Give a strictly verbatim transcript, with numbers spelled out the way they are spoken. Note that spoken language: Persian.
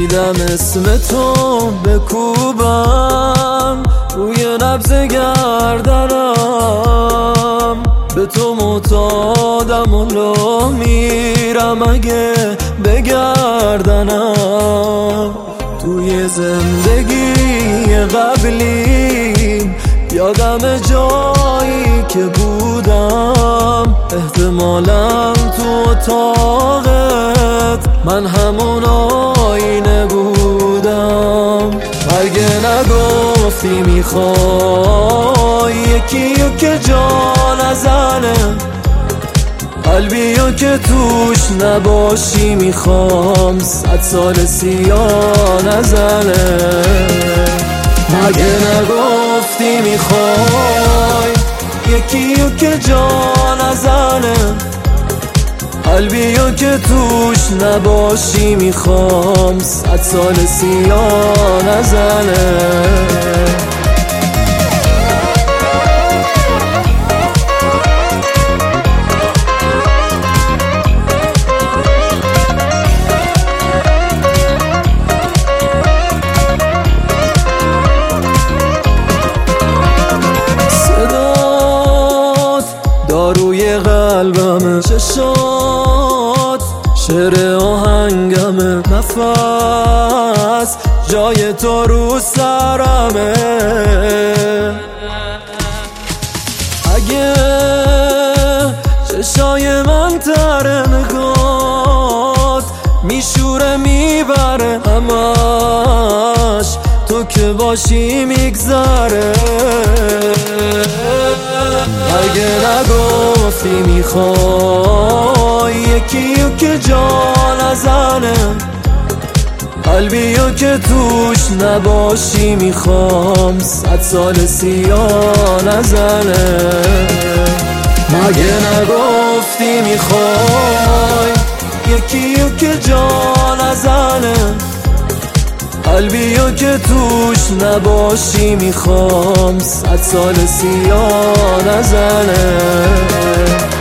دیدم اسم تو بکوبم روی نبض گردنم، به تو معتادم و لا میرم اگه بگردنم. توی زندگی قبلی یادم جایی که بودم، احتمالاً تو اتاقت من همون آینه بودم. مگه نگفتی میخوای یکیو که جا نزنه، قلبیو که توش نباشی میخوام صد سال سیاه نزنه. مگه نگفتی میخوای یکیو که جا نزنه، قلبیو که توش نباشی میخوام صد سال سیاه نزنه. داروی قلبمه، چشات شعر آهنگمه، نفس جای تو رو سرمه. اگه چشای من تره نگات میشوره میبره، همش تو که باشی میگذره. اگه نگفتی میخوای یکیو که جا نزنه، قلبیو که توش نباشی میخوام صد سال سیاه نزنه. مگه نگفتی میخوای یکیو که جا نزنه، قلبیو که توش نباشی میخوام صد سال سیاه نزنه.